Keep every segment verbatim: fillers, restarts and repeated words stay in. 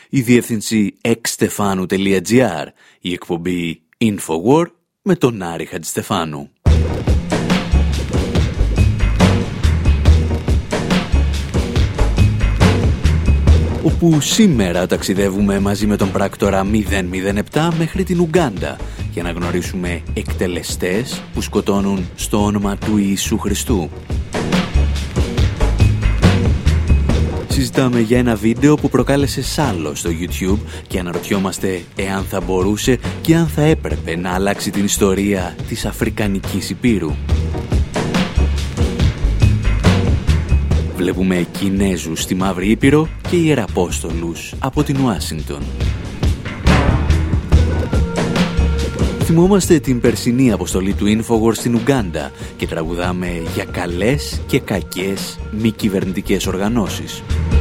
η διεύθυνση εξστεφάνου τελεία τζι άρ, η εκπομπή Infowar με τον Άρη Χατζηστεφάνου. Όπου σήμερα ταξιδεύουμε μαζί με τον πράκτορα μηδέν μηδέν επτά μέχρι την Ουγκάντα για να γνωρίσουμε εκτελεστές που σκοτώνουν στο όνομα του Ιησού Χριστού. Συζητάμε για ένα βίντεο που προκάλεσε σάλο στο YouTube και αναρωτιόμαστε εάν θα μπορούσε και αν θα έπρεπε να αλλάξει την ιστορία της Αφρικανικής Υπήρου. Βλέπουμε Κινέζους στη Μαύρη Ήπειρο και Ιεραπόστολους από την Ουάσιγκτον. Θυμόμαστε την περσινή αποστολή του Infowar στην Ουγκάντα και τραγουδάμε για καλές και κακές μη κυβερνητικές οργανώσεις.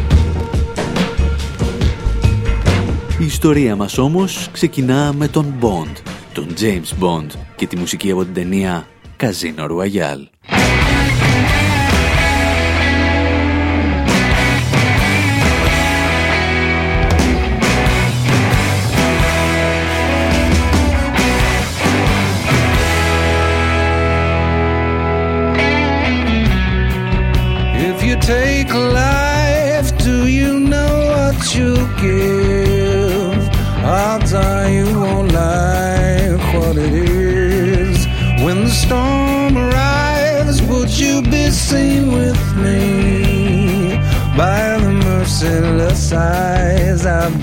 Η ιστορία μας όμως ξεκινά με τον Bond, τον James Bond και τη μουσική από την ταινία Casino Royale. Take life, do you know what you give? Odds are you won't like what it is. When the storm arrives, would you be seen with me? By the merciless eyes I've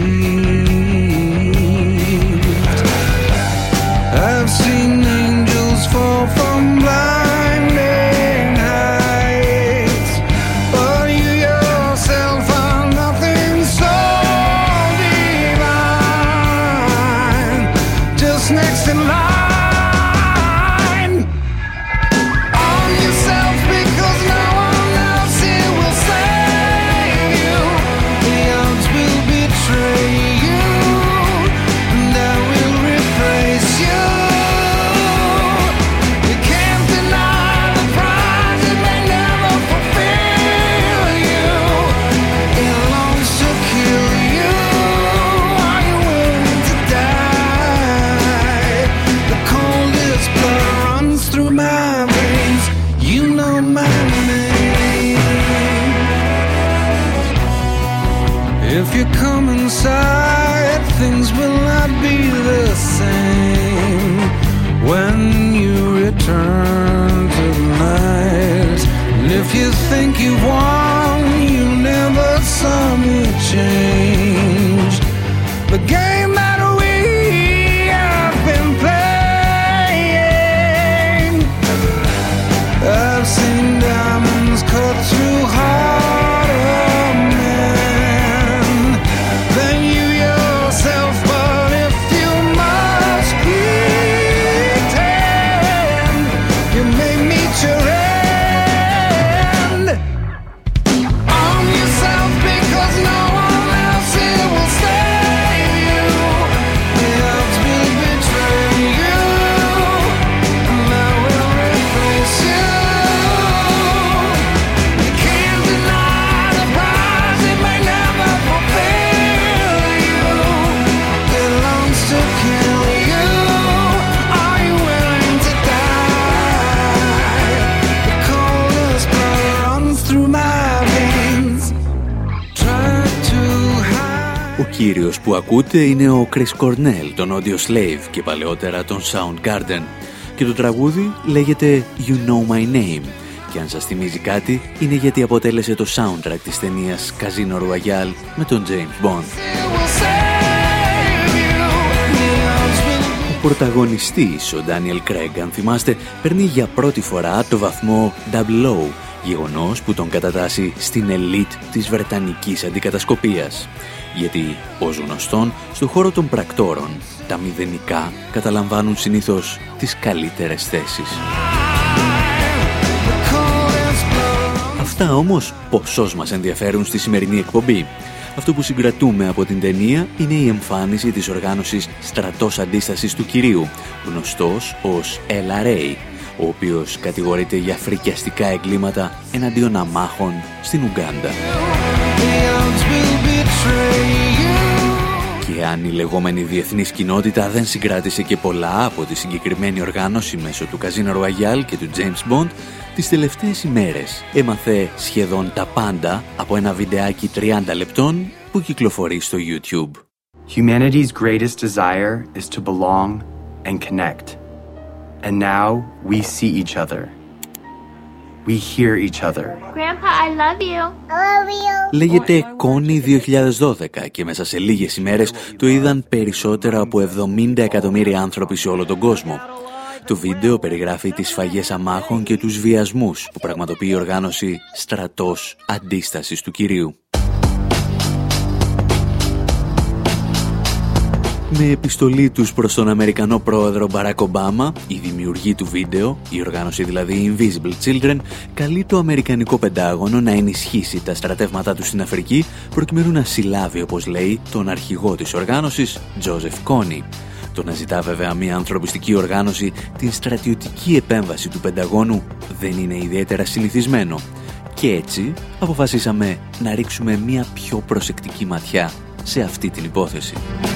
deceived. I've seen angels fall from blinding heights, but you yourself are nothing so divine, just next in line. Arm yourself because no one else here will save you. The odds will betray you, and I will replace you. You can't deny the prize, it may never fulfill you. It longs to kill you. Are you willing to die? The coldest blood runs through my veins. You know my name. If you come inside, things will not be the same. When you return to the night, and if you think you've won, you never saw me change. The game that we have been playing, I've seen diamonds cut through heart of man than you yourself. But if you must pretend, you may meet your end. Arm yourself because no one else here will save you. The odds will betray you, and I will replace you. You can't deny the prize, it may never fulfill you. It longs to kill you. Are you willing to die? The coldest blood runs through my veins. Try to hide. Ο κύριος που ακούτε είναι ο Chris Cornell, τον Audio Slave και παλαιότερα τον Soundgarden. Και το τραγούδι λέγεται You Know My Name. Και αν σας θυμίζει κάτι, είναι γιατί αποτέλεσε το soundtrack της ταινίας Casino Royale με τον James Bond. It will save you. The odds will Ο πρωταγωνιστής, ο Daniel Craig, αν θυμάστε, παίρνει για πρώτη φορά το βαθμό double O, γεγονός που τον κατατάσσει στην ελίτ της Βρετανικής αντικατασκοπίας. Γιατί, ως γνωστόν, στο χώρο των πρακτόρων, τα μηδενικά καταλαμβάνουν συνήθως τις καλύτερες θέσεις. Αυτά όμως ποσός μας ενδιαφέρουν στη σημερινή εκπομπή. Αυτό που συγκρατούμε από την ταινία είναι η εμφάνιση της οργάνωσης Στρατός Αντίστασης του Κυρίου, γνωστός ως ελ αρ έι, ο οποίος κατηγορείται για φρικιαστικά εγκλήματα εναντίον αμάχων στην Ουγκάντα. The odds will betray you. αν η λεγόμενη διεθνής κοινότητα δεν συγκράτησε και πολλά από τη συγκεκριμένη οργάνωση μέσω του Casino Royale και του James Bond, τις τελευταίες ημέρες έμαθε σχεδόν τα πάντα από ένα βιντεάκι τριάντα λεπτών που κυκλοφορεί στο YouTube. Humanity's greatest desire is to belong and connect. And now we see each other. We hear each other. Grandpa, I love you. I love you. Λέγεται Connie δύο χιλιάδες δώδεκα και μέσα σε λίγες ημέρες το είδαν περισσότερα από εβδομήντα εκατομμύρια άνθρωποι σε όλο τον κόσμο. Το βίντεο περιγράφει τις σφαγές αμάχων και τους βιασμούς που πραγματοποιεί η οργάνωση Στρατός Αντίστασης του Κυρίου. Με επιστολή τους προς τον Αμερικανό πρόεδρο Μπαράκ Ομπάμα, η δημιουργή του βίντεο, η οργάνωση δηλαδή Invisible Children, καλεί το Αμερικανικό Πεντάγωνο να ενισχύσει τα στρατεύματά του στην Αφρική προκειμένου να συλλάβει, όπως λέει, τον αρχηγό της οργάνωσης, Joseph Kony. Το να ζητά βέβαια μια ανθρωπιστική οργάνωση την στρατιωτική επέμβαση του Πενταγώνου δεν είναι ιδιαίτερα συνηθισμένο. Και έτσι αποφασίσαμε να ρίξουμε μια πιο προσεκτική ματιά σε αυτή την υπόθεση.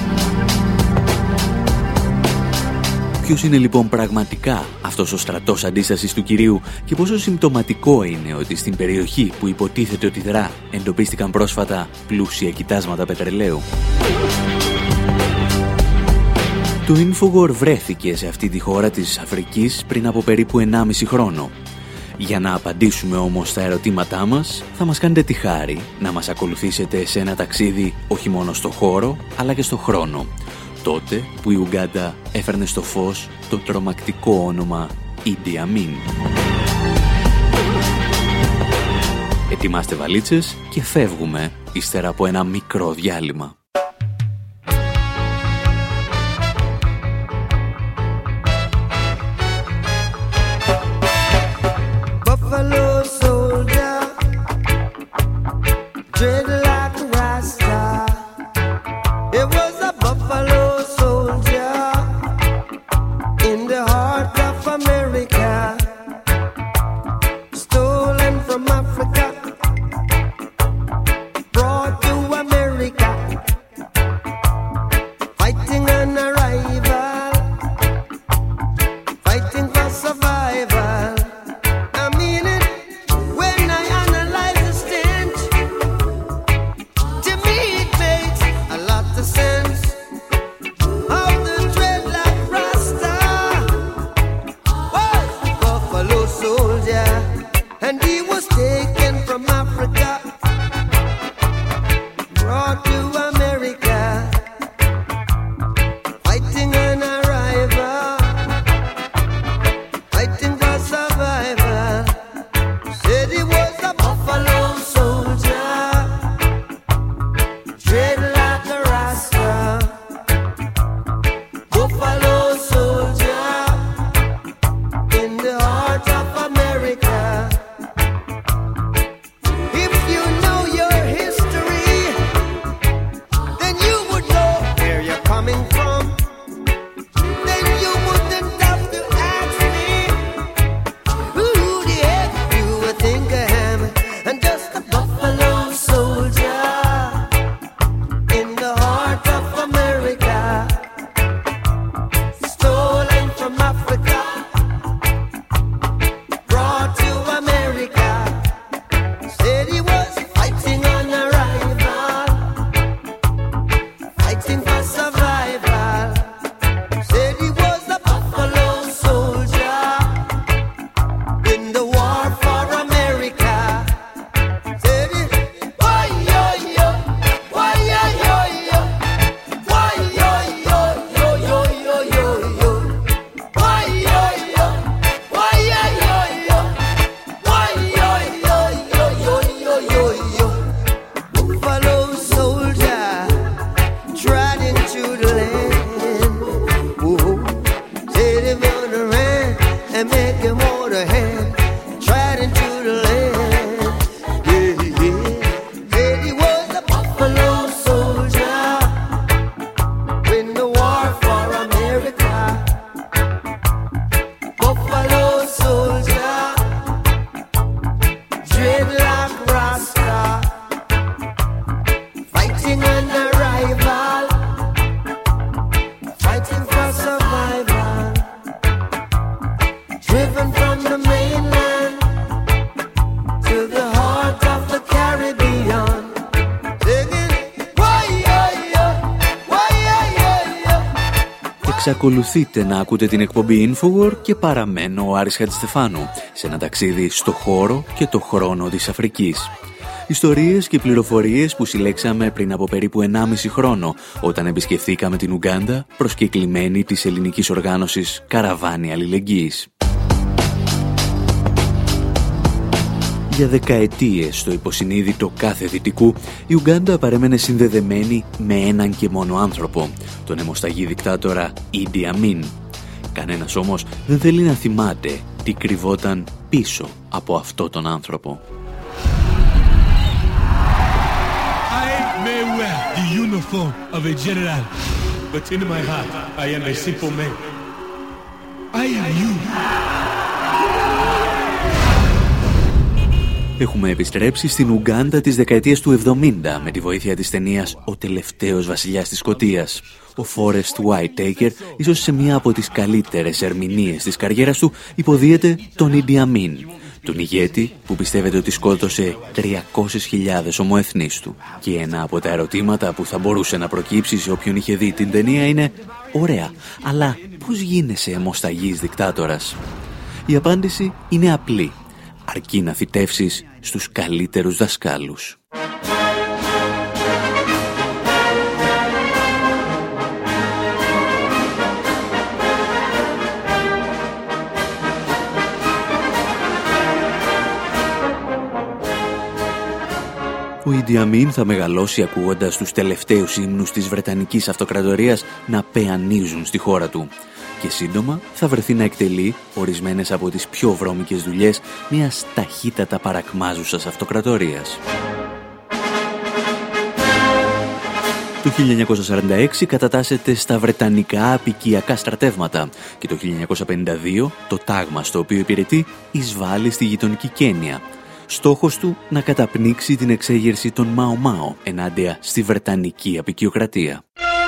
Ποιος είναι λοιπόν πραγματικά αυτός ο στρατός αντίστασης του Κυρίου και πόσο συμπτωματικό είναι ότι στην περιοχή που υποτίθεται ότι δρά εντοπίστηκαν πρόσφατα πλούσια κοιτάσματα πετρελαίου. Το Infowar βρέθηκε σε αυτή τη χώρα της Αφρικής πριν από περίπου ενάμιση χρόνο. Για να απαντήσουμε όμως στα ερωτήματά μας, θα μας κάνετε τη χάρη να μας ακολουθήσετε σε ένα ταξίδι όχι μόνο στο χώρο, αλλά και στο χρόνο. Τότε που η Ουγκάντα έφερνε στο φως το τρομακτικό όνομα Idi Amin. Ετοιμάστε βαλίτσες και φεύγουμε ύστερα από ένα μικρό διάλειμμα. Εξακολουθείτε να ακούτε την εκπομπή InfoWar και παραμένω ο Άρης Χατζηστεφάνου σε ένα ταξίδι στο χώρο και το χρόνο της Αφρικής. Ιστορίες και πληροφορίες που συλλέξαμε πριν από περίπου ενάμιση χρόνο όταν επισκεφθήκαμε την Ουγκάντα προσκεκλημένη της ελληνικής οργάνωσης Καραβάνι Αλληλεγγύης. Για δεκαετίες στο υποσυνείδητο κάθε δυτικού, η Ουγκάντα παρέμενε συνδεδεμένη με έναν και μόνο άνθρωπο, τον αιμοσταγή δικτάτορα Ίντι Αμίν. Κανένας όμως δεν θέλει να θυμάται τι κρυβόταν πίσω από αυτό τον άνθρωπο. I may wear the uniform of a general, but in my heart I am a simple man. I am you. Έχουμε επιστρέψει στην Ουγκάντα της δεκαετίας του εβδομήντα με τη βοήθεια της ταινίας «Ο τελευταίος βασιλιάς της Σκωτίας». Ο Φόρεστ Whitaker, ίσως σε μία από τις καλύτερες ερμηνείες της καριέρας του, υποδίεται τον Ίντι Αμίν, τον ηγέτη που πιστεύετε ότι σκότωσε τριακόσιες χιλιάδες ομοεθνείς του. Και ένα από τα ερωτήματα που θα μπορούσε να προκύψει σε όποιον είχε δει την ταινία είναι «Ωραία, αλλά πώς γίνεσαι αιμοσταγής δικτάτορας?» Η απάντηση είναι απλή. Αρκεί να θητεύσεις στους καλύτερους δασκάλους. Ο Ίντι Αμίν θα μεγαλώσει ακούγοντας τους τελευταίους ύμνους της Βρετανικής Αυτοκρατορίας να πεανίζουν στη χώρα του. Και σύντομα θα βρεθεί να εκτελεί ορισμένες από τις πιο βρώμικες δουλειές μιας ταχύτατα παρακμάζουσας αυτοκρατορίας. Το χίλια εννιακόσια σαράντα έξι κατατάσσεται στα Βρετανικά απικιακά στρατεύματα και το χίλια εννιακόσια πενήντα δύο το τάγμα στο οποίο υπηρετεί εισβάλλει στη γειτονική Κένια. Στόχος του να καταπνίξει την εξέγερση των Μάο Μάο ενάντια στη Βρετανική απικιοκρατία.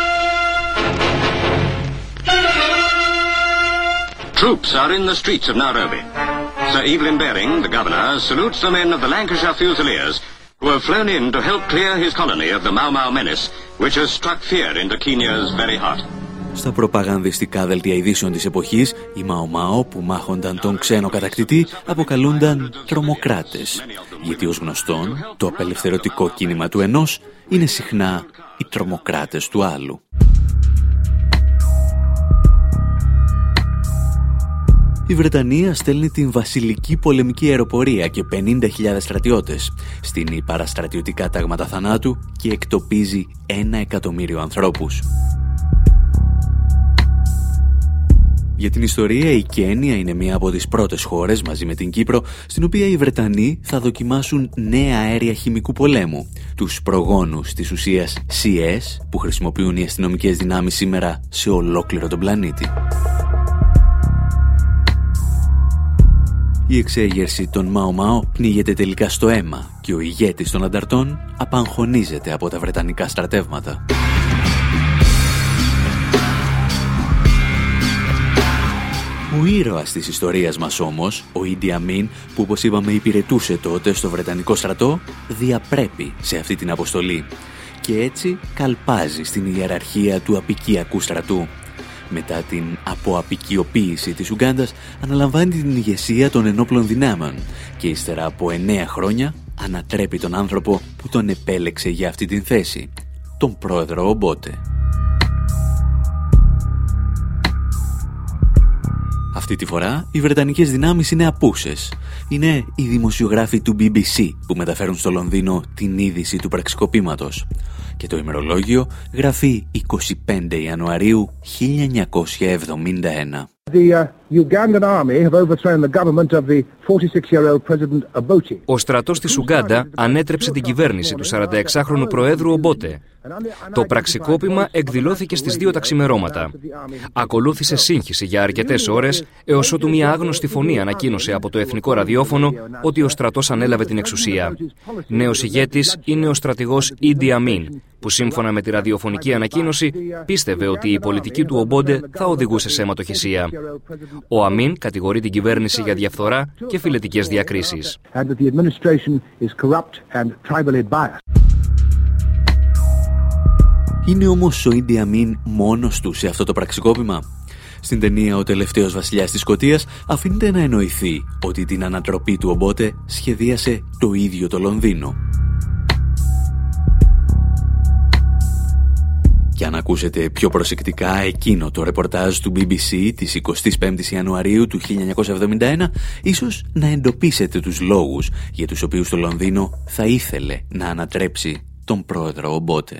Troops are in the streets of Nairobi. Sir Evelyn Baring, the governor, salutes the men of the Lancashire Fusiliers who have flown in to help clear his colony of the Mau Mau menace, which has struck fear into Kenya's very heart. Στα προπαγανδιστικά δελτία ειδήσεων της εποχής, οι Μάο Μάο που μάχονταν τον ξένο κατακτητή αποκαλούνταν τρομοκράτες, γιατί ως γνωστόν το απελευθερωτικό κίνημα του ενός είναι συχνά οι τρομοκράτες του άλλου. Η Βρετανία στέλνει την βασιλική πολεμική αεροπορία και πενήντα χιλιάδες στρατιώτες, στείνει παραστρατιωτικά τάγματα θανάτου και εκτοπίζει ένα εκατομμύριο ανθρώπους. Για την ιστορία, η Κένια είναι μία από τις πρώτες χώρες, μαζί με την Κύπρο, στην οποία οι Βρετανοί θα δοκιμάσουν νέα αέρια χημικού πολέμου, τους προγόνους της ουσίας σι ες που χρησιμοποιούν οι αστυνομικές δυνάμεις σήμερα σε ολόκληρο τον πλανήτη. Η εξέγερση των Μάο Μάο πνίγεται τελικά στο αίμα και ο ηγέτης των ανταρτών απαγχωνίζεται από τα βρετανικά στρατεύματα. Ο ήρωας της ιστορίας μας όμως, ο Ίντι Αμίν, που όπως είπαμε υπηρετούσε τότε στο Βρετανικό στρατό, διαπρέπει σε αυτή την αποστολή και έτσι καλπάζει στην ιεραρχία του απικιακού στρατού. Μετά την αποαπικιοποίηση της Ουγκάντας αναλαμβάνει την ηγεσία των ενόπλων δυνάμεων και ύστερα από εννέα χρόνια ανατρέπει τον άνθρωπο που τον επέλεξε για αυτή την θέση, τον πρόεδρο Ομπότε. Αυτή τη φορά οι Βρετανικές δυνάμεις είναι απούσες. Είναι οι δημοσιογράφοι του μπι μπι σι που μεταφέρουν στο Λονδίνο την είδηση του πραξικοπήματος. Και το ημερολόγιο γράφει εικοστή πέμπτη Ιανουαρίου χίλια εννιακόσια εβδομήντα ένα. Ο στρατός της Ουγκάντα ανέτρεψε την κυβέρνηση του σαρανταεξάχρονου Προέδρου Ομπότε. Το πραξικόπημα εκδηλώθηκε στις δύο τα ξημερώματα. Ακολούθησε σύγχυση για αρκετές ώρες, έως ότου μια άγνωστη φωνή ανακοίνωσε από το εθνικό ραδιόφωνο ότι ο στρατός ανέλαβε την εξουσία. Νέος ηγέτης είναι ο στρατηγός Ίντι Αμίν, που σύμφωνα με τη ραδιοφωνική ανακοίνωση πίστευε ότι η πολιτική του Ομπόντε θα οδηγούσε σε αιματοχυσία. Ο Αμίν κατηγορεί την κυβέρνηση για διαφθορά και φιλετικές διακρίσεις. Είναι όμως ο Ίντι Αμίν μόνος του σε αυτό το πραξικόπημα? Στην ταινία «Ο τελευταίος βασιλιάς της Σκωτίας» αφήνεται να εννοηθεί ότι την ανατροπή του Ομπότε σχεδίασε το ίδιο το Λονδίνο. Και αν ακούσετε πιο προσεκτικά εκείνο το ρεπορτάζ του μπι μπι σι της εικοστής πέμπτης Ιανουαρίου του χίλια εννιακόσια εβδομήντα ένα, ίσως να εντοπίσετε τους λόγους για τους οποίους το Λονδίνο θα ήθελε να ανατρέψει τον πρόεδρο Ομπότε.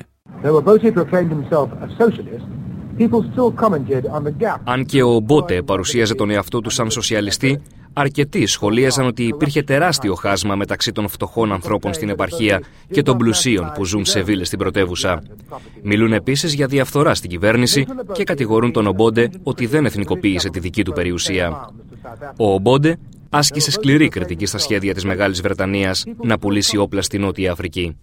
Αν και ο Ομπότε παρουσίαζε τον εαυτό του σαν σοσιαλιστή, αρκετοί σχολίαζαν ότι υπήρχε τεράστιο χάσμα μεταξύ των φτωχών ανθρώπων στην επαρχία και των πλουσίων που ζουν σε βίλες στην πρωτεύουσα. Μιλούν επίσης για διαφθορά στην κυβέρνηση και κατηγορούν τον Ομπότε ότι δεν εθνικοποίησε τη δική του περιουσία. Ο Ομπότε άσκησε σκληρή κριτική στα σχέδια της Μεγάλης Βρετανίας να πουλήσει όπλα στη Νότια Αφρική.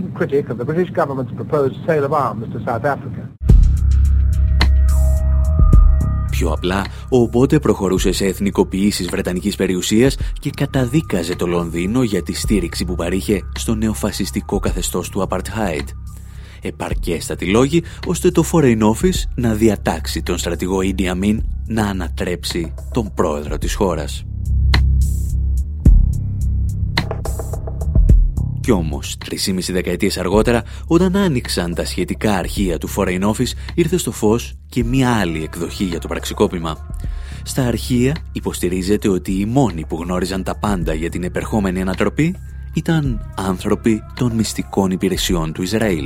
Πιο απλά, ο Ομπότε προχωρούσε σε εθνικοποιήσεις βρετανικής περιουσίας και καταδίκαζε το Λονδίνο για τη στήριξη που παρήχε στο νεοφασιστικό καθεστώς του Apartheid. Επαρκέστατοι λόγοι ώστε το Foreign Office να διατάξει τον στρατηγό Ίντι Αμίν να ανατρέψει τον πρόεδρο της χώρας. Κι όμως, τρεισήμιση δεκαετίες αργότερα, όταν άνοιξαν τα σχετικά αρχεία του Foreign Office, ήρθε στο φως και μία άλλη εκδοχή για το πραξικόπημα. Στα αρχεία υποστηρίζεται ότι οι μόνοι που γνώριζαν τα πάντα για την επερχόμενη ανατροπή ήταν άνθρωποι των μυστικών υπηρεσιών του Ισραήλ.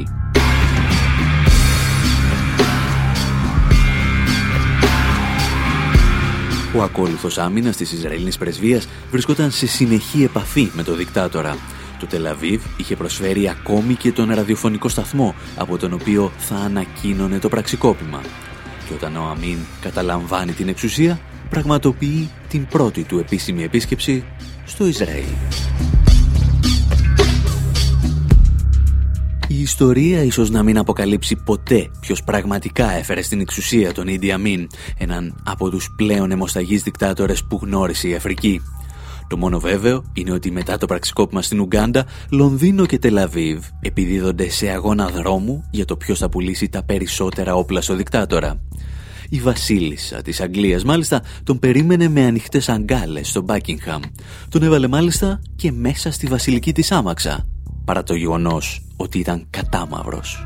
Ο ακόλουθος άμυνας της Ισραηλινής πρεσβείας βρισκόταν σε συνεχή επαφή με το δικτάτορα. Το Τελ Αβίβ είχε προσφέρει ακόμη και τον ραδιοφωνικό σταθμό από τον οποίο θα ανακοίνωνε το πραξικόπημα. Και όταν ο Αμίν καταλαμβάνει την εξουσία, πραγματοποιεί την πρώτη του επίσημη επίσκεψη στο Ισραήλ. Η ιστορία ίσως να μην αποκαλύψει ποτέ ποιος πραγματικά έφερε στην εξουσία τον Ίντι Αμίν, έναν από τους πλέον αιμοσταγείς δικτάτορες που γνώρισε η Αφρική. Το μόνο βέβαιο είναι ότι μετά το πραξικόπημα στην Ουγκάντα, Λονδίνο και Τελ Αβίβ επιδίδονται σε αγώνα δρόμου για το ποιος θα πουλήσει τα περισσότερα όπλα στο δικτάτορα. Η βασίλισσα της Αγγλίας μάλιστα τον περίμενε με ανοιχτές αγκάλες στο Μπάκιγχαμ. Τον έβαλε μάλιστα και μέσα στη βασιλική της άμαξα, παρά το γεγονός ότι ήταν κατάμαυρος.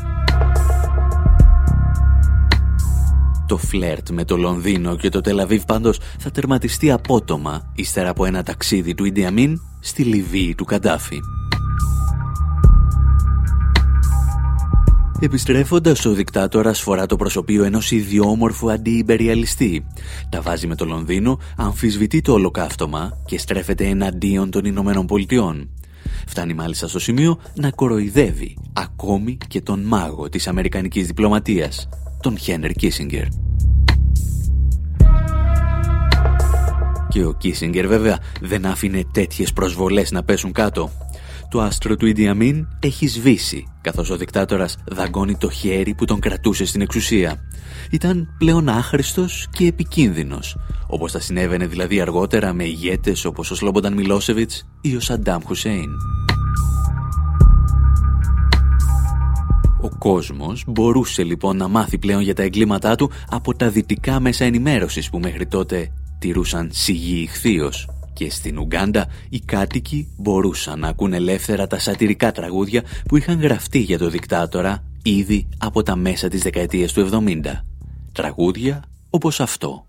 Το φλερτ με το Λονδίνο και το Τελ Αβίβ πάντως θα τερματιστεί απότομα ύστερα από ένα ταξίδι του Ίντι Αμίν στη Λιβύη του Καντάφη. Επιστρέφοντας, ο δικτάτορας φορά το προσωπείο ενός ιδιόμορφου αντιυμπεριαλιστή. Τα βάζει με το Λονδίνο, αμφισβητεί το ολοκαύτωμα και στρέφεται εναντίον των Ηνωμένων Πολιτειών. Φτάνει μάλιστα στο σημείο να κοροϊδεύει ακόμη και τον μάγο της αμερικανικής διπλωματίας, τον Χένρι Κίσινγκερ. Και ο Κίσινγκερ βέβαια δεν άφηνε τέτοιες προσβολές να πέσουν κάτω. Το άστρο του Ίντι Αμίν έχει σβήσει, καθώς ο δικτάτορας δαγκώνει το χέρι που τον κρατούσε στην εξουσία. Ήταν πλέον άχρηστος και επικίνδυνος, όπως θα συνέβαινε δηλαδή αργότερα με ηγέτες όπως ο Σλόμπονταν Μιλόσεβιτς ή ο Σαντάμ Χουσέιν. Ο κόσμος μπορούσε λοιπόν να μάθει πλέον για τα εγκλήματά του από τα δυτικά μέσα ενημέρωσης που μέχρι τότε τηρούσαν σιγή ηχθείως. Και στην Ουγκάντα οι κάτοικοι μπορούσαν να ακούν ελεύθερα τα σατιρικά τραγούδια που είχαν γραφτεί για το δικτάτορα ήδη από τα μέσα της δεκαετίας του εβδομήντα. Τραγούδια όπως αυτό.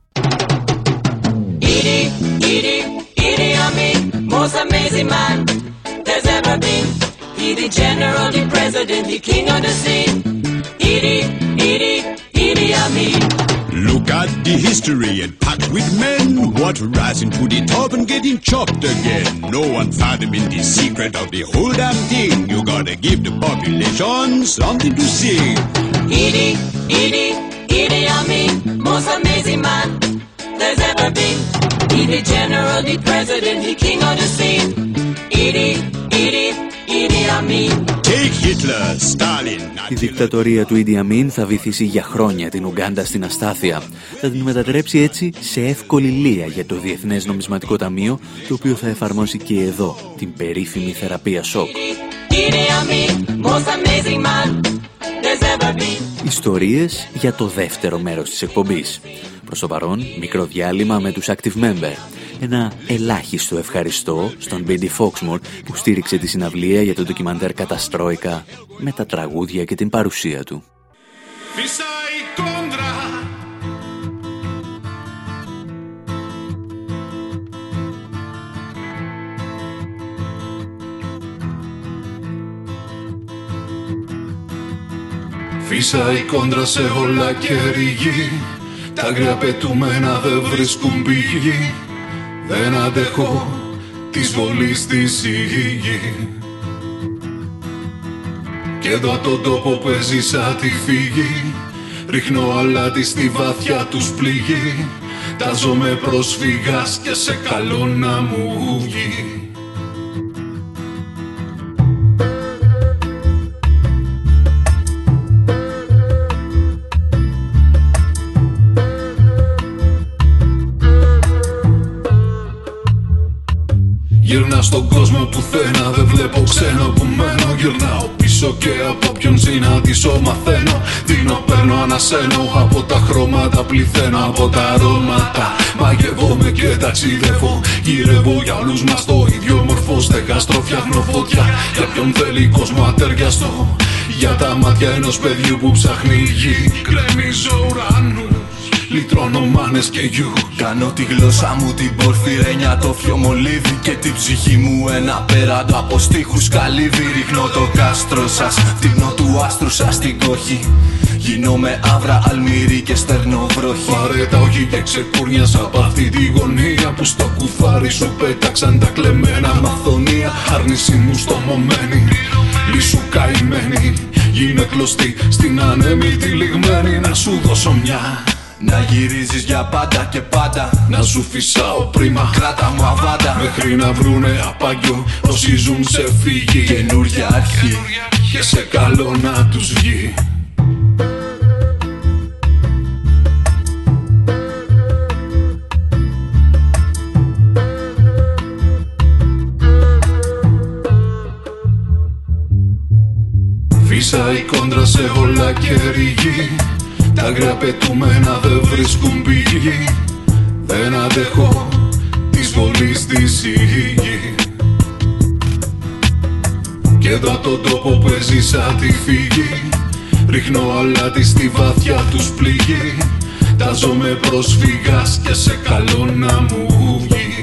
Idi, Idi, Idi Amin, most amazing man there's ever been. He the general, the president, the king of the scene. Idi, Idi, Idi Amin. Look at the history and packed with men what rising to the top and getting chopped again. No one fathoming the secret of the whole damn thing. You gotta give the population something to sing. Idi, Idi, Idi Amin, most amazing man there's ever been. He the general, the president, the king of the scene. Idi, Idi, Idi Amin. Take Hitler, Stalin. Η δικτατορία του Ίντι Αμίν θα βυθίσει για χρόνια την Ουγκάντα στην αστάθεια. Θα την μετατρέψει έτσι σε εύκολη λία για το Διεθνές Νομισματικό Ταμείο, το οποίο θα εφαρμόσει και εδώ την περίφημη θεραπεία σοκ. Idi Amin, most amazing man there's ever been. Ιστορίες για το δεύτερο μέρος της εκπομπής. Προς το παρόν, μικρό διάλειμμα με τους Active Member. Ένα ελάχιστο ευχαριστώ στον Μπίντι Φόξμορ που στήριξε τη συναυλία για το ντοκιμαντέρ Καταστρόικα με τα τραγούδια και την παρουσία του. Φύσα η κόντρα σε όλα και ρηγή. Τα άγρια πετούμενα δεν βρίσκουν πηγή. Δεν αντέχω της βολής της η γη. Και εδώ τον τόπο που έζησα τη φύγη. Ρίχνω αλάτι στη βαθιά τους πληγή. Τάζομαι πρόσφυγας και σε καλό να μου βγει. Γυρνά στον κόσμο πουθένα, δεν βλέπω ξένο που μένω. Γυρνάω πίσω και από ποιον συναντήσω μαθαίνω. Δίνω, παίρνω, ανασένω, από τα χρώματα πληθαίνω. Από τα αρώματα μαγεύομαι και ταξιδεύω. Γυρεύω για όλους μας το ίδιο μορφό. Στεγαστρώ, φτιάχνω φωτιά για ποιον θέλει κόσμο ατεριαστό. Για τα μάτια ενός παιδιού που ψάχνει γη. Κρέμιζω ουρανούς, λυτρώνω μάνες και γιου. Κάνω τη γλώσσα μου την πορφυρένια, το φιο μολύβι. Και την ψυχή μου ένα πέραντο από στίχους καλύβι. Ρίχνω το κάστρο σας, τύπνω του άστρου σας στην κόχη. Γίνομαι άβρα, αλμύρι και στερνό βροχή. Πάρε τα όχι και ξεκούρνιας απ' αυτή τη γωνία που στο κουφάρι σου πέταξαν τα κλεμμένα μαθονία. Άρνηση μου στομωμένη, λύσου καημένη. Γίνε κλωστή στην ανέμη τυλιγμένη. Να σου δώσω μια, να γυρίζεις για πάντα και πάντα. Να σου φυσάω πρίμα, κράτα μου αβάντα. Μέχρι να βρουνε απάγιο όσοι ζουν σε φύγη. Καινούρια αρχή και σε καλό να τους βγει. Φύσα η κόντρα σε όλα και ρηγή. Τα άγρια πετούμενα δεν βρίσκουν πηγή. Δεν αντέχω της βολής της η γη. Και εδώ τον τόπο που έζησα τη φύγη. Ρίχνω αλάτι στη βαθιά τους πληγή. Τάζομαι πρόσφυγας και σε καλό να μου βγει.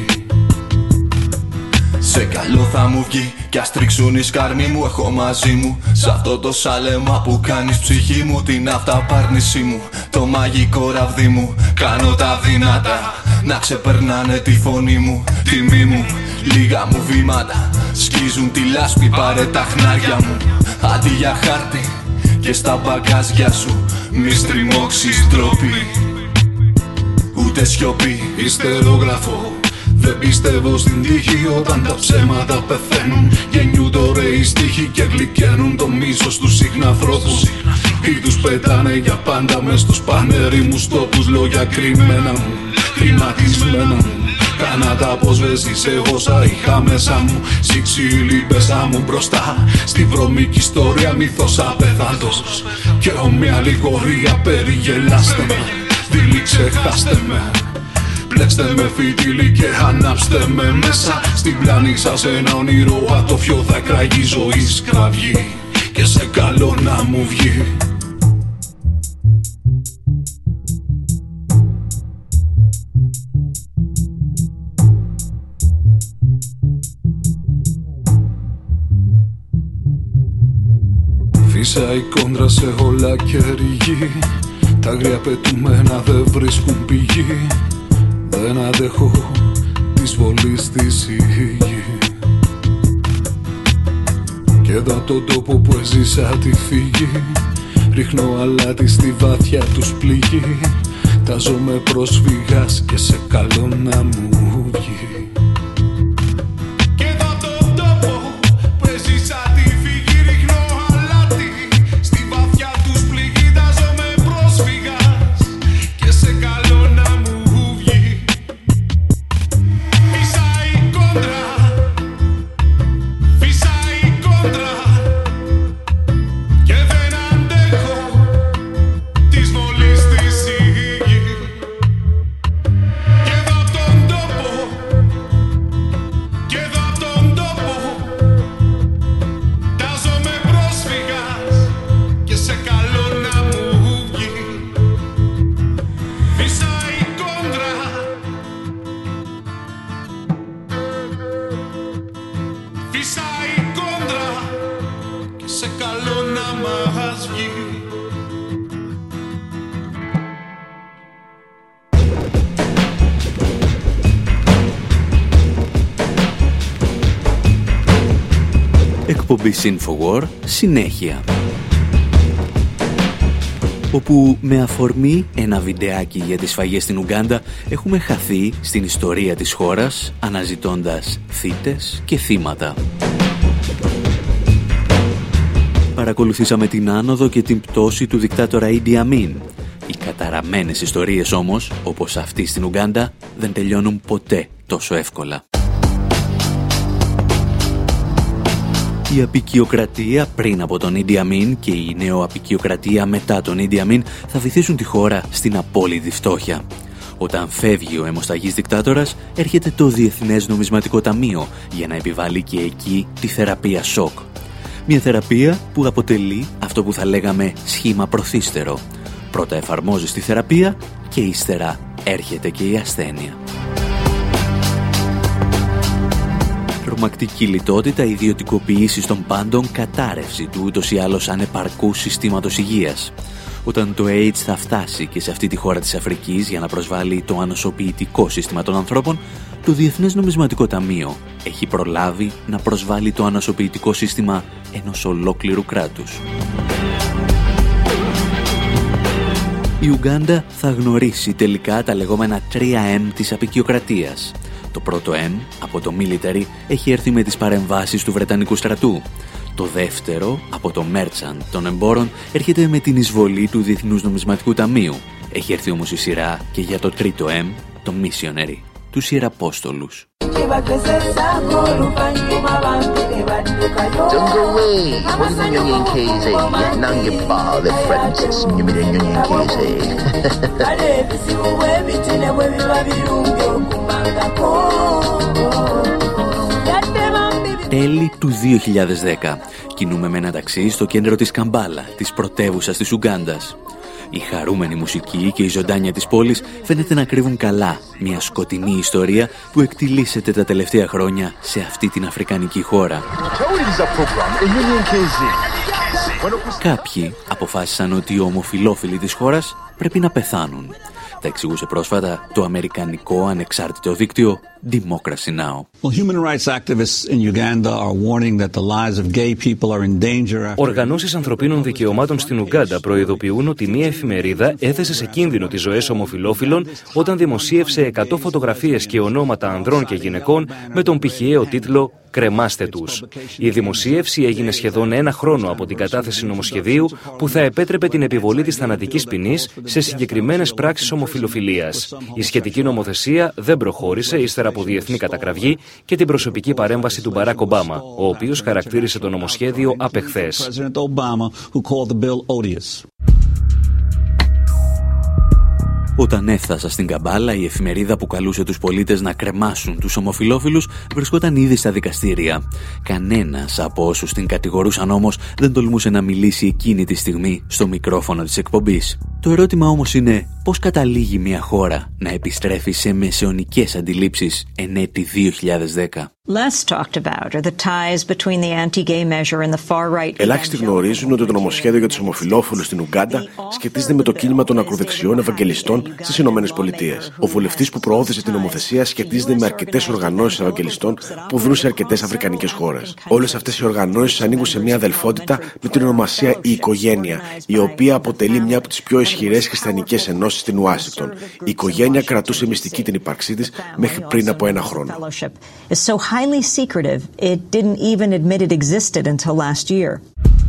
Σε καλό θα μου βγει κι ας τρίξουν οι σκαρμοί μου. Έχω μαζί μου σ' αυτό το σάλεμα που κάνεις ψυχή μου. Την αυταπάρνησή μου, το μαγικό ραβδί μου. Κάνω τα δυνατά να ξεπερνάνε τη φωνή μου. Τιμή μου, λίγα μου βήματα σκίζουν τη λάσπη. Πάρε τα χνάρια μου αντί για χάρτη. Και στα μπαγκάζια σου μη στριμώξεις ντροπή. Ούτε σιωπή, ιστερόγραφο. Δεν πιστεύω στην τύχη όταν τα ψέματα πεθαίνουν. Γεννιούνται ωραίοι στίχοι και γλυκαίνουν το μίσος τους συχναθρώπους. Ή τους πετάνε για πάντα μες στους πανερήμους τόπους. Λόγια κρυμμένα μου, χρηματισμένα μου. Κάνα τα αποσβέσεις εγώ όσα είχα μέσα μου. Σιξίλι πέσα μου μπροστά στη βρωμική ιστορία. Μύθος απεθάντος και ομοία αλληγορία. Περιγελάστε με, δίλη ξεχάστε με. Πλέξτε με φιτίλι και ανάψτε με μέσα. Στην πλάνη σας ένα όνειρο ατόφιο θα κραγεί ζωής κραυγή. Και σε καλό να μου βγει. Φύσα η κόντρα σε όλα και ρηγή. Τα άγρια πετούμενα δεν βρίσκουν πηγή. Δεν αντέχω της βολής της η γη. Και εδώ τον τόπο που έζησα τη φύγη. Ρίχνω αλάτι στη βαθιά τους πληγή. Τάζομαι πρόσφυγας και σε καλό να μου βγει. Και εδώ τον τόπο που έζησα τη φύγη. Ρίχνω αλάτι στη βαθιά τους πληγή. Τάζομαι πρόσφυγας και σε καλό να μου βγει. Φύσα η κόντρα, φύσα η κόντρα. Και δεν αντέχω εκπομπής InfoWar, συνέχεια. Όπου με αφορμή ένα βιντεάκι για τις σφαγές στην Ουγκάντα έχουμε χαθεί στην ιστορία της χώρας αναζητώντας θύτες και θύματα. Παρακολουθήσαμε την άνοδο και την πτώση του δικτάτορα Ίντι Αμίν. Οι καταραμένες ιστορίες όμως, όπως αυτή στην Ουγκάντα, δεν τελειώνουν ποτέ τόσο εύκολα. Η αποικιοκρατία πριν από τον Ίντι Αμίν και η νεοαπικιοκρατία μετά τον Ίντι Αμίν θα βυθίσουν τη χώρα στην απόλυτη φτώχεια. Όταν φεύγει ο αιμοσταγής δικτάτορας, έρχεται το Διεθνές Νομισματικό Ταμείο για να επιβάλλει και εκεί τη θεραπεία σοκ. Μια θεραπεία που αποτελεί αυτό που θα λέγαμε σχήμα προθύστερο. Πρώτα εφαρμόζεις τη θεραπεία και ύστερα έρχεται και η ασθένεια. Τρομακτική λιτότητα, ιδιωτικοποιήσεις των πάντων, κατάρρευση του ούτως ή άλλως ανεπαρκού συστήματος υγείας. Όταν το AIDS θα φτάσει και σε αυτή τη χώρα της Αφρικής για να προσβάλλει το ανοσοποιητικό σύστημα των ανθρώπων, το Διεθνές Νομισματικό Ταμείο έχει προλάβει να προσβάλλει το ανοσοποιητικό σύστημα ενός ολόκληρου κράτους. Η Ουγκάντα θα γνωρίσει τελικά τα λεγόμενα τρία εμ της αποικιοκρατίας. Το πρώτο M, από το military, έχει έρθει με τις παρεμβάσεις του Βρετανικού στρατού. Το δεύτερο, από το merchant των εμπόρων, έρχεται με την εισβολή του Διεθνούς Νομισματικού Ταμείου. Έχει έρθει όμως η σειρά και για το τρίτο M, το missionary, τους Ιεραπόστολους. Τέλη του δύο χιλιάδες δέκα. Κινούμε με ένα ταξί στο κέντρο της Καμπάλα, της πρωτεύουσας της Ουγκάντας. Η χαρούμενη μουσική και η ζωντάνια της πόλης φαίνεται να κρύβουν καλά μια σκοτεινή ιστορία που εκτιλήσεται τα τελευταία χρόνια σε αυτή την αφρικανική χώρα. Κάποιοι αποφάσισαν ότι οι ομοφυλόφιλοι της χώρας πρέπει να πεθάνουν. Τα εξηγούσε πρόσφατα το αμερικανικό ανεξάρτητο δίκτυο Democracy Now! Οργανώσεις ανθρωπίνων δικαιωμάτων στην Ουγκάντα προειδοποιούν ότι μία εφημερίδα έθεσε σε κίνδυνο τις ζωές ομοφυλόφιλων όταν δημοσίευσε εκατό φωτογραφίες και ονόματα ανδρών και γυναικών με τον πηχιαίο τίτλο «Κρεμάστε τους». Η δημοσίευση έγινε σχεδόν ένα χρόνο από την κατάθεση νομοσχεδίου που θα επέτρεπε την επιβολή της θανατικής ποινής σε συγκεκριμένες πράξεις ομοφυλοφιλίας. Η σχετική νομοθεσία δεν προχώρησε ύστερα από διεθνή κατακραυγή και την προσωπική παρέμβαση του Μπαράκ Ομπάμα, ο οποίος χαρακτήρισε το νομοσχέδιο απεχθές. Όταν έφτασα στην Καμπάλα, η εφημερίδα που καλούσε τους πολίτες να κρεμάσουν τους ομοφυλόφιλους βρισκόταν ήδη στα δικαστήρια. Κανένας από όσους την κατηγορούσαν όμως δεν τολμούσε να μιλήσει εκείνη τη στιγμή στο μικρόφωνο της εκπομπής. Το ερώτημα όμως είναι πώς καταλήγει μια χώρα να επιστρέφει σε μεσαιωνικές αντιλήψεις εν έτη δύο χιλιάδες δέκα. Ελάχιστοι γνωρίζουν ότι το νομοσχέδιο για τους ομοφυλόφιλους στην Ουγκάντα σχετίζεται με το κίνημα των ακροδεξιών Ευαγγελιστών στις Ηνωμένες Πολιτείες. Ο βουλευτής που προώθησε την νομοθεσία σχετίζεται με αρκετές οργανώσεις Ευαγγελιστών που δρούν σε αρκετές αφρικανικές χώρες. Όλες αυτές οι οργανώσεις ανήκουν σε μια αδελφότητα με την ονομασία Η Οικογένεια, η οποία αποτελεί μια από τις πιο ισχυρές χριστιανικές ενώσεις στην Ουάσιγκτον. Η Οικογένεια κρατούσε μυστική την ύπαρξή της μέχρι πριν από ένα χρόνο. Highly secretive, it didn't even admit it existed until last year.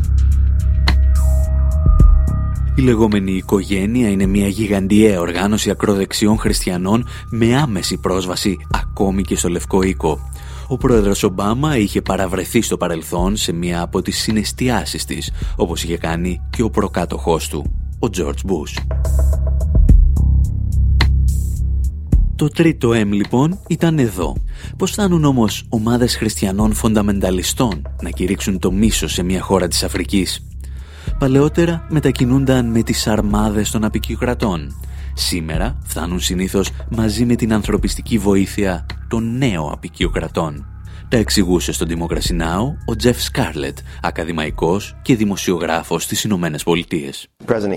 Η λεγόμενη Οικογένεια είναι μια γιγαντιαία οργάνωση ακροδεξιών χριστιανών με άμεση πρόσβαση ακόμη και στο Λευκό Οίκο. Ο πρόεδρος Ομπάμα είχε παραβρεθεί στο παρελθόν σε μια από τις συναισθιάσεις της, όπως είχε κάνει και ο προκάτοχός του, ο Τζορτζ Μπούς. Το τρίτο M λοιπόν ήταν εδώ. Πώς φτάνουν όμως ομάδες χριστιανών φονταμενταλιστών να κηρύξουν το μίσος σε μια χώρα της Αφρικής? Παλαιότερα μετακινούνταν με τις αρμάδες των αποικιοκρατών. Σήμερα φτάνουν συνήθως μαζί με την ανθρωπιστική βοήθεια των νέων αποικιοκρατών. Τα εξηγούσε στον Democracy Now! Ο Jeff Scarlett, ακαδημαϊκός και δημοσιογράφος στις Ηνωμένες Πολιτείες.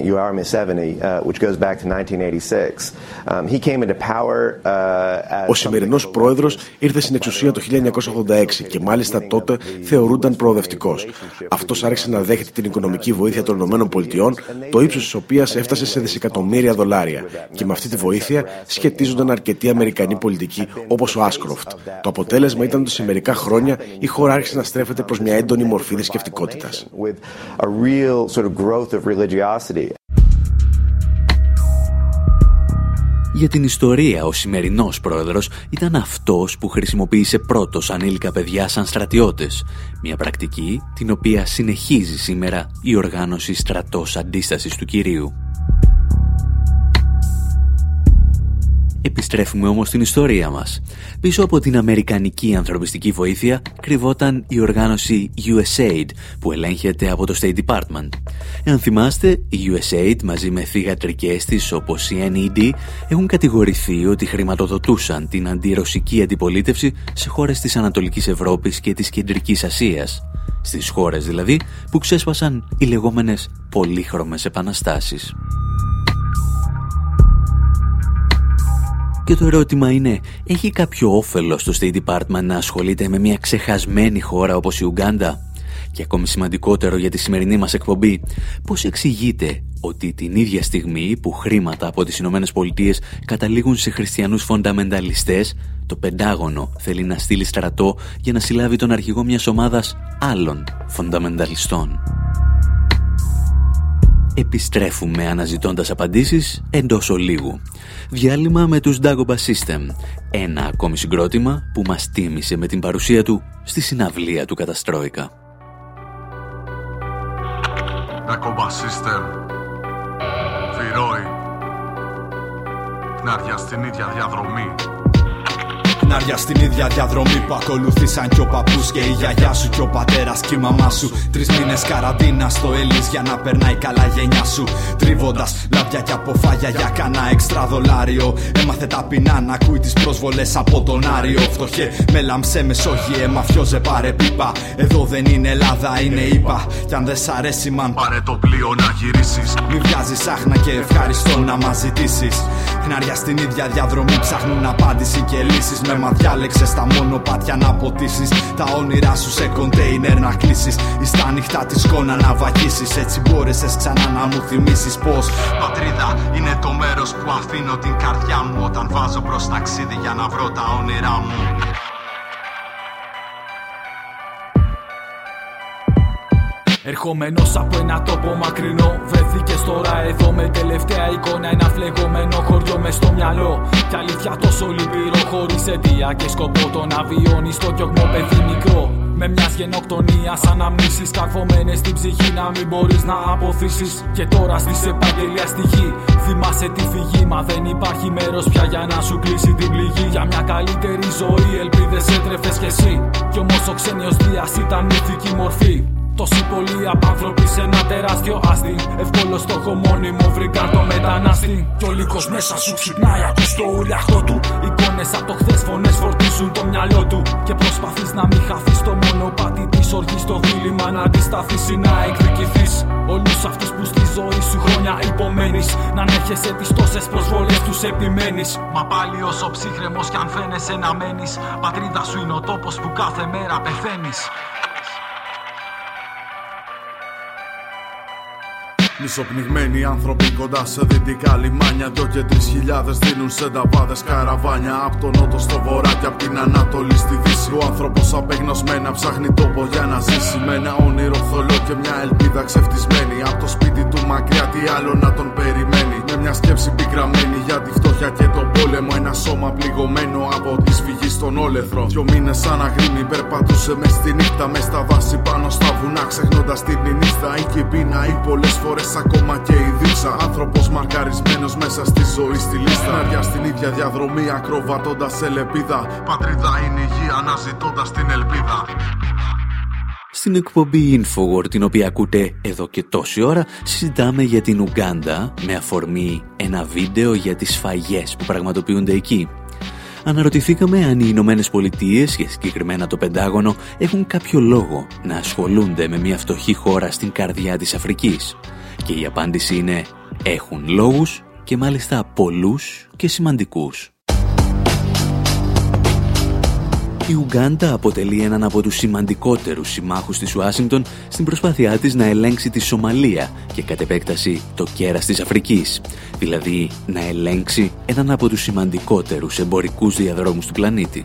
Ο σημερινός πρόεδρος ήρθε στην εξουσία το χίλια εννιακόσια ογδόντα έξι και μάλιστα τότε θεωρούνταν προοδευτικός. Αυτός άρχισε να δέχεται την οικονομική βοήθεια των Ηνωμένων Πολιτειών, το ύψος της οποίας έφτασε σε δισεκατομμύρια δολάρια. Και με αυτή τη βοήθεια σχετίζονταν αρκετοί Αμερικανοί πολιτικοί όπως ο Άσκροφτ. Το αποτέλεσμα ήταν ότι σε μερικά χρόνια η χώρα άρχισε να στρέφεται προς μια έντονη μορφή θρησκευτικότητας. Για την ιστορία, ο σημερινός πρόεδρος ήταν αυτός που χρησιμοποίησε πρώτος ανήλικα παιδιά σαν στρατιώτες, μια πρακτική την οποία συνεχίζει σήμερα η οργάνωση Στρατός Αντίστασης του Κυρίου. Επιστρέφουμε όμως στην ιστορία μας. Πίσω από την αμερικανική ανθρωπιστική βοήθεια κρυβόταν η οργάνωση γιου ες έι ντι που ελέγχεται από το State Department. Εάν θυμάστε, η γιου ες έι ντι μαζί με θυγατρικές της όπως η εν ι ντι έχουν κατηγορηθεί ότι χρηματοδοτούσαν την αντιρωσική αντιπολίτευση σε χώρες της Ανατολικής Ευρώπης και της Κεντρικής Ασίας. Στις χώρες δηλαδή που ξέσπασαν οι λεγόμενες πολύχρωμες επαναστάσεις. Και το ερώτημα είναι, έχει κάποιο όφελος στο State Department να ασχολείται με μια ξεχασμένη χώρα όπως η Ουγκάντα? Και ακόμη σημαντικότερο για τη σημερινή μας εκπομπή, πώς εξηγείται ότι την ίδια στιγμή που χρήματα από τις Ηνωμένες Πολιτείες καταλήγουν σε χριστιανούς φονταμενταλιστές, το Πεντάγωνο θέλει να στείλει στρατό για να συλλάβει τον αρχηγό μιας ομάδας άλλων φονταμενταλιστών? Επιστρέφουμε αναζητώντας απαντήσεις εντός ολίγου. Διάλειμμα με τους Dagoba System. Ένα ακόμη συγκρότημα που μας τίμησε με την παρουσία του στη συναυλία του Καταστρόικα. Dagoba System. Φυρόι. Χνάρια στην ίδια διαδρομή. Χνάρια στην ίδια διαδρομή που ακολούθησαν κι ο παππούς και η γιαγιά σου κι ο πατέρας κι η μαμά σου. Τρεις μήνες καραντίνα στο Έλλης για να περνάει καλά γενιά σου. Τρίβοντας λάδια κι αποφάγια για κανένα έξτρα δολάριο. Έμαθε ταπεινά να ακούει τις προσβολές από τον Άριο. Φτωχέ με λαμψέ μεσόγειε μαφιόζε πάρε πίπα. Εδώ δεν είναι Ελλάδα είναι ΗΠΑ. Κι αν δεν σ' αρέσει μαν πάρε το πλοίο να γυρίσεις. Μη βγάζεις άχνα και ευχαριστώ να μας ζητήσεις. Χνάρια στην ίδια διαδρομή ψάχνουν απάντηση και λύσεις. Με μα διάλεξες τα μονοπάτια να ποτίσεις. Τα όνειρά σου σε κοντέινερ να κλείσεις. Ή στα ανοιχτά τη σκόνα να βαγίσεις. Έτσι μπόρεσες ξανά να μου θυμίσεις πως πατρίδα είναι το μέρος που αφήνω την καρδιά μου όταν βάζω προς ταξίδι για να βρω τα όνειρά μου. Ερχόμενος από ένα τόπο μακρινό, βρεθήκες τώρα εδώ με τελευταία εικόνα ένα φλεγόμενο χωριό μες στο μυαλό. Κι αλήθεια τόσο λυπηρό, χωρίς αιτία και σκοπό το να βιώνεις το γιογμό παιδί μικρό. Με μιας γενοκτονίας αναμνήσεις καρφωμένες στην ψυχή να μην μπορείς να αποθήσεις. Και τώρα στις επαγγελία στη γη θυμάσαι τη φυγή, μα δεν υπάρχει μέρος πια για να σου κλείσει την πληγή. Για μια καλύτερη ζωή ελπίδες έτρεφες κι εσύ. Κι όμως ο ξένιος Δίας ήταν μυθική μορφή. Τόσοι πολλοί απάνθρωποι σε ένα τεράστιο άστι. Εύκολο στόχο μόνιμο βρήκα το μετανάστη. Κι ο λύκος μέσα σου ξυπνάει, ακούς το ουρλιαχτό του. Εικόνες από το χθες, φωνές φορτίζουν το μυαλό του. Και προσπαθείς να μην χαθείς το μονοπάτι της οργής. Το δίλημμα να αντισταθείς ή να εκδικηθείς. Όλους αυτούς που στη ζωή σου χρόνια υπομένεις. Να ανέχεσαι τις τόσες προσβολές τους επιμένεις. Μα πάλι όσο ψύχρεμος κι αν φαίνεσαι να μένεις, πατρίδα σου είναι ο τόπος που κάθε μέρα πεθαίνεις. Μισοπνιγμένοι άνθρωποι κοντά σε δυτικά λιμάνια. Δυο και τρεις χιλιάδες δίνουν σε ταβάδες καραβάνια. Απ' τον νότο στο βορρά και απ' την ανατολή στη δύση. Ο άνθρωπος απεγνωσμένα ψάχνει τόπο για να ζήσει. Με ένα όνειρο θολό και μια ελπίδα ξεφτισμένη. Απ' το σπίτι του μακριά τι άλλο να τον περιμένει. Με μια σκέψη πικραμένη για τη φτώχεια και τον πόλεμο. Ένα σώμα πληγωμένο από τη σφυγή στον όλεθρο. Δυο μήνες σαν αγρίμη περπατούσε μες στη νύχτα. Μες στα δάση πάνω στα βουνά ξεχνώντας την νύχτα. Είχε πείνα ή πολλές φορές ακόμα και η δίψα. Άνθρωπος μαρκαρισμένος μέσα στη ζωή στη λίστα. Χνάρια στην ίδια διαδρομή ακροβατώντας ελπίδα. Πατρίδα είναι η γη αναζητώντας την ελπίδα. Στην εκπομπή Infowar, την οποία ακούτε εδώ και τόση ώρα, συζητάμε για την Ουγκάντα με αφορμή ένα βίντεο για τις σφαγές που πραγματοποιούνται εκεί. αναρωτηθήκαμε αν οι Ηνωμένες Πολιτείες και συγκεκριμένα το Πεντάγωνο έχουν κάποιο λόγο να ασχολούνται με μια φτωχή χώρα στην καρδιά της Αφρικής. Και η απάντηση είναι έχουν λόγους και μάλιστα πολλούς και σημαντικούς. Η Ουγκάντα αποτελεί έναν από τους σημαντικότερους συμμάχους της Ουάσιγκτον στην προσπάθειά της να ελέγξει τη Σομαλία και κατ' επέκταση το κέρας της Αφρικής, δηλαδή να ελέγξει έναν από τους σημαντικότερους εμπορικούς διαδρόμους του πλανήτη.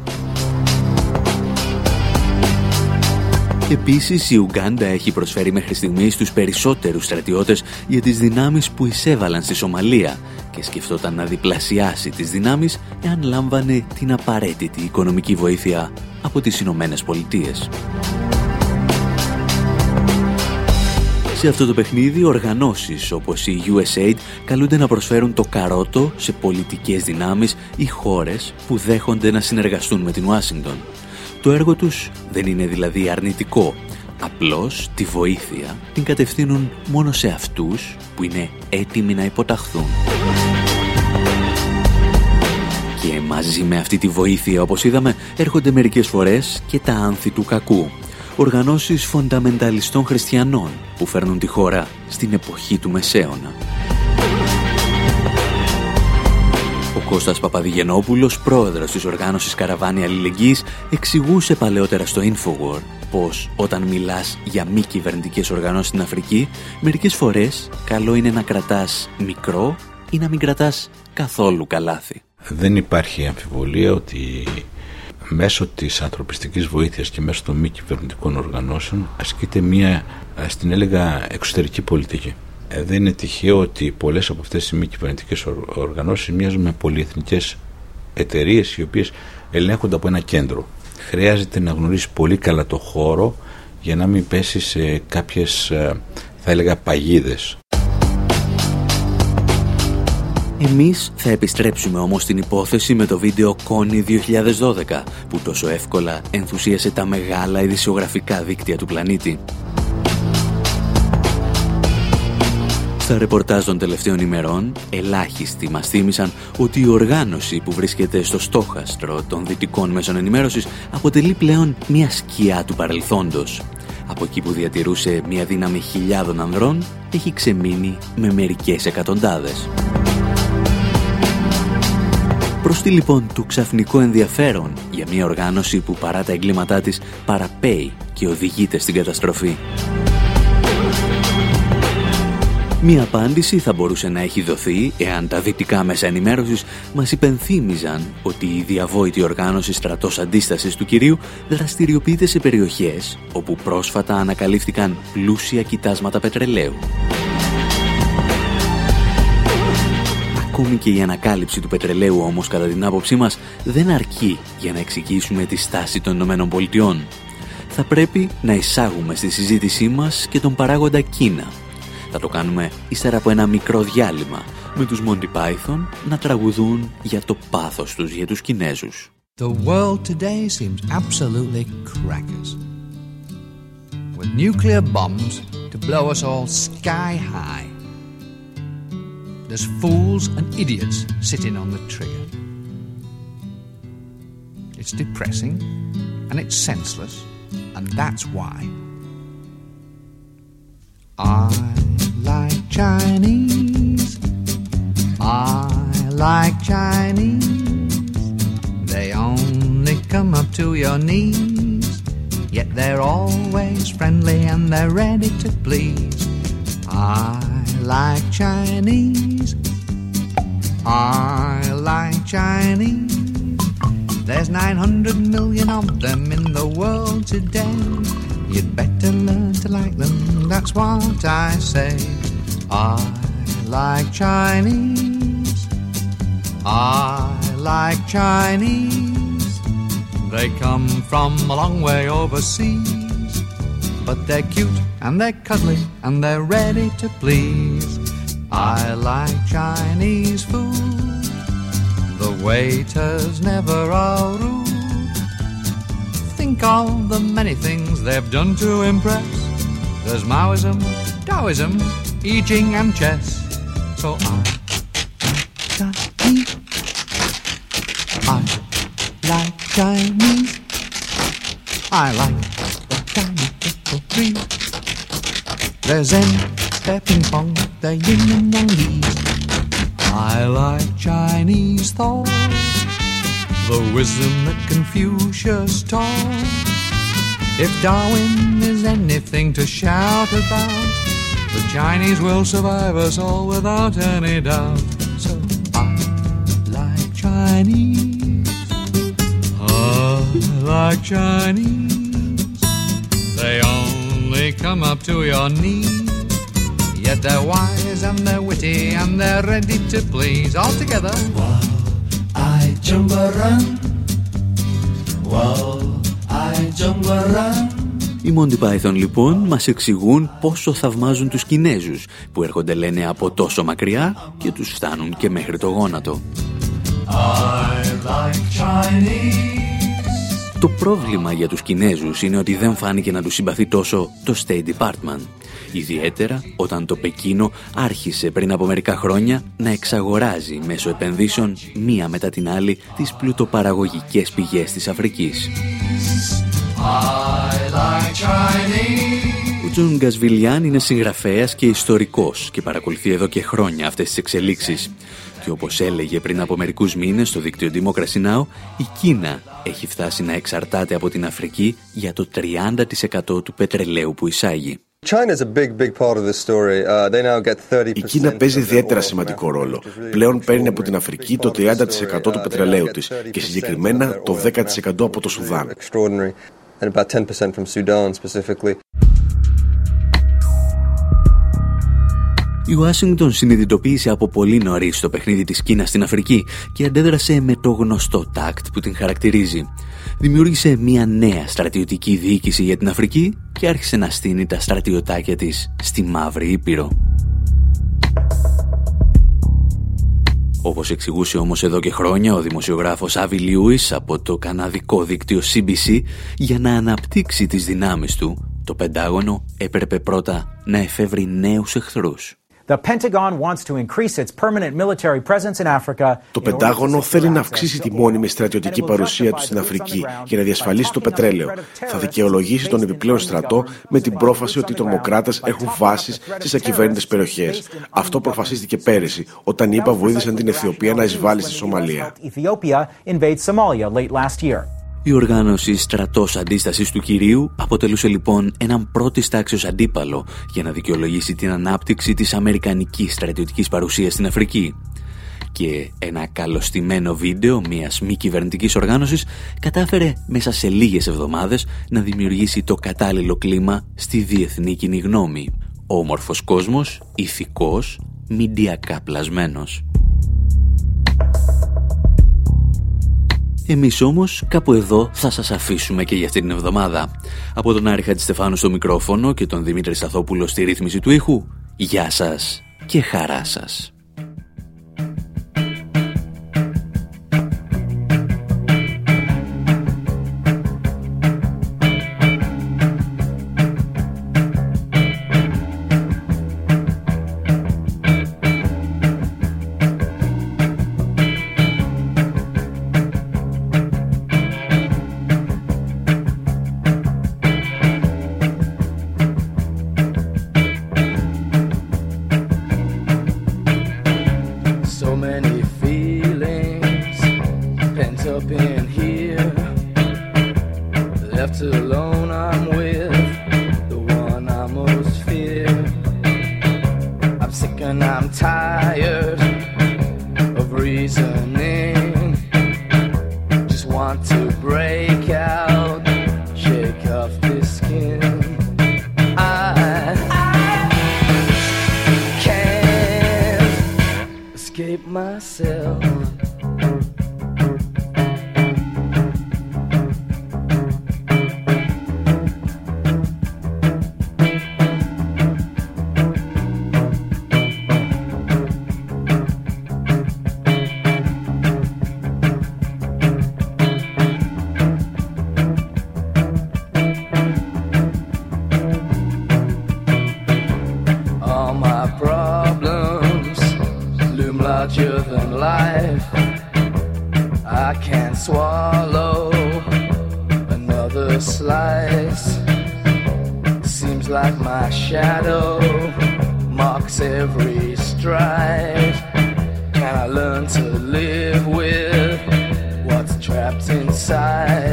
Επίσης, η Ουγκάντα έχει προσφέρει μέχρι στιγμής τους περισσότερους στρατιώτες για τις δυνάμεις που εισέβαλαν στη Σομαλία και σκεφτόταν να διπλασιάσει τις δυνάμεις εάν λάμβανε την απαραίτητη οικονομική βοήθεια από τις Ηνωμένες Πολιτείες. Σε αυτό το παιχνίδι, οργανώσεις όπως η γιου ες έιντ καλούνται να προσφέρουν το καρότο σε πολιτικές δυνάμεις ή χώρες που δέχονται να συνεργαστούν με την Ουάσιγκτον. Το έργο τους δεν είναι δηλαδή αρνητικό, απλώς τη βοήθεια την κατευθύνουν μόνο σε αυτούς που είναι έτοιμοι να υποταχθούν. Και μαζί με αυτή τη βοήθεια, όπως είδαμε, έρχονται μερικές φορές και τα άνθη του κακού. Οργανώσεις φονταμενταλιστών χριστιανών που φέρνουν τη χώρα στην εποχή του Μεσαίωνα. Ο Κώστας Παπαδηγενόπουλος, πρόεδρος της οργάνωσης Καραβάνι Αλληλεγγύης, εξηγούσε παλαιότερα στο Infowar πως όταν μιλάς για μη κυβερνητικές οργανώσεις στην Αφρική, μερικές φορές καλό είναι να κρατάς μικρό ή να μην κρατάς καθόλου καλάθι. Δεν υπάρχει αμφιβολία ότι μέσω της ανθρωπιστικής βοήθειας και μέσω των μη κυβερνητικών οργανώσεων ασκείται μια, στην έλεγα, εξωτερική πολιτική. Δεν είναι τυχαίο ότι πολλές από αυτές οι μη κυβερνητικές οργανώσεις μοιάζουν με πολυεθνικές εταιρείες οι οποίες ελέγχονται από ένα κέντρο. Χρειάζεται να γνωρίσεις πολύ καλά το χώρο για να μην πέσει σε κάποιες, θα έλεγα, παγίδες. Εμείς θα επιστρέψουμε όμως στην υπόθεση με το βίντεο Κόνι δύο χιλιάδες δώδεκα που τόσο εύκολα ενθουσίασε τα μεγάλα ειδησιογραφικά δίκτυα του πλανήτη. Στα ρεπορτάζ των τελευταίων ημερών, ελάχιστοι μας θύμισαν ότι η οργάνωση που βρίσκεται στο στόχαστρο των δυτικών μέσων ενημέρωσης αποτελεί πλέον μια σκιά του παρελθόντος. Από εκεί που διατηρούσε μια δύναμη χιλιάδων ανδρών, έχει ξεμείνει με μερικές εκατοντάδες. Προς τι λοιπόν του ξαφνικό ενδιαφέρον για μια οργάνωση που παρά τα εγκλήματά της παραπέει και οδηγείται στην καταστροφή? Μία απάντηση θα μπορούσε να έχει δοθεί εάν τα δυτικά μέσα ενημέρωσης μας υπενθύμιζαν ότι η διαβόητη οργάνωση στρατός αντίστασης του Κυρίου δραστηριοποιείται σε περιοχές όπου πρόσφατα ανακαλύφθηκαν πλούσια κοιτάσματα πετρελαίου. Ακόμη και η ανακάλυψη του πετρελαίου όμως, κατά την άποψή μας, δεν αρκεί για να εξηγήσουμε τη στάση των Ηνωμένων Πολιτειών. Θα πρέπει να εισάγουμε στη συζήτησή μας και τον παράγοντα Κίνα. Θα το κάνουμε ύστερα από ένα μικρό διάλειμμα με τους Monty Python να τραγουδούν για το πάθος τους για τους Κινέζους. The world today seems absolutely crackers. With nuclear bombs to blow us all sky high. There's fools and idiots sitting on the trigger. It's depressing and it's senseless, and that's why I like Chinese. I like Chinese. They only come up to your knees, yet they're always friendly and they're ready to please. I like Chinese. I like Chinese. There's nine hundred million of them in the world today. You'd better learn to like them, that's what I say. I like Chinese. I like Chinese. They come from a long way overseas, but they're cute and they're cuddly and they're ready to please. I like Chinese food. The waiters never are rude. Think of the many things they've done to impress. There's Maoism, Taoism, I Ching and chess. So I Chinese. I There's Zen, there's ping pong, there's yin and yang yi. I like Chinese thought, the wisdom that Confucius taught. If Darwin is anything to shout about, the Chinese will survive us all without any doubt. So I like Chinese, I like Chinese. They only come up to your knees, yet they're wise and they're witty and they're ready to please. All together. While I jump around, while I jump around. Οι Monty Python λοιπόν μας εξηγούν πόσο θαυμάζουν τους Κινέζους που έρχονται λένε από τόσο μακριά και τους φτάνουν και μέχρι το γόνατο. I like Chinese. Το πρόβλημα για τους Κινέζους είναι ότι δεν φάνηκε να τους συμπαθεί τόσο το State Department. Ιδιαίτερα όταν το Πεκίνο άρχισε πριν από μερικά χρόνια να εξαγοράζει μέσω επενδύσεων μία μετά την άλλη τις πλουτοπαραγωγικές πηγές της Αφρικής. Ο Τζον Γκασβιλιάν είναι συγγραφέας και ιστορικός και παρακολουθεί εδώ και χρόνια αυτές τις εξελίξεις. Και όπως έλεγε πριν από μερικούς μήνες στο δίκτυο Democracy Now!, η Κίνα έχει φτάσει να εξαρτάται από την Αφρική για το τριάντα τοις εκατό του πετρελαίου που εισάγει. Η Κίνα παίζει ιδιαίτερα σημαντικό ρόλο. Πλέον παίρνει από την Αφρική το τριάντα τοις εκατό του πετρελαίου της και συγκεκριμένα το δέκα τοις εκατό από το Σουδάν. Η Ουάσιγκτον συνειδητοποίησε από πολύ νωρίς το παιχνίδι της Κίνας στην Αφρική και αντέδρασε με το γνωστό τάκτ που την χαρακτηρίζει. Δημιούργησε μια νέα στρατιωτική διοίκηση για την Αφρική και άρχισε να στείνει τα στρατιωτάκια της στη Μαύρη Ήπειρο. Όπως εξηγούσε όμως εδώ και χρόνια ο δημοσιογράφος Άβι Λιούις από το καναδικό δίκτυο σι μπι σι, για να αναπτύξει τις δυνάμεις του, το Πεντάγωνο έπρεπε πρώτα να εφεύρει νέους εχθρούς. Το Πεντάγωνο θέλει να αυξήσει τη μόνιμη στρατιωτική παρουσία του στην Αφρική για να διασφαλίσει το πετρέλαιο. Θα δικαιολογήσει τον επιπλέον στρατό με την πρόφαση ότι οι τρομοκράτες έχουν βάσεις στις ακυβέρνητες περιοχές. Αυτό προφασίστηκε πέρυσι, όταν οι ΗΠΑ βοήθησαν την Αιθιοπία να εισβάλλει στη Σομαλία. Η οργάνωση Στρατός Αντίστασης του Κυρίου αποτελούσε λοιπόν έναν πρώτης τάξεως αντίπαλο για να δικαιολογήσει την ανάπτυξη της αμερικανικής στρατιωτικής παρουσίας στην Αφρική. Και ένα καλωστημένο βίντεο μιας μη κυβερνητικής οργάνωσης κατάφερε μέσα σε λίγες εβδομάδες να δημιουργήσει το κατάλληλο κλίμα στη διεθνή κοινή γνώμη. Όμορφος κόσμος, ηθικός, μηντιακά πλασμένος. Εμείς όμως κάπου εδώ θα σας αφήσουμε και για αυτή την εβδομάδα. Από τον Άρη Χατζηστεφάνου στο μικρόφωνο και τον Δημήτρη Σταθόπουλο στη ρύθμιση του ήχου, γεια σας και χαρά σας. Swallow another slice. Seems Seems like my shadow marks every stride. Can I learn to live with what's trapped inside?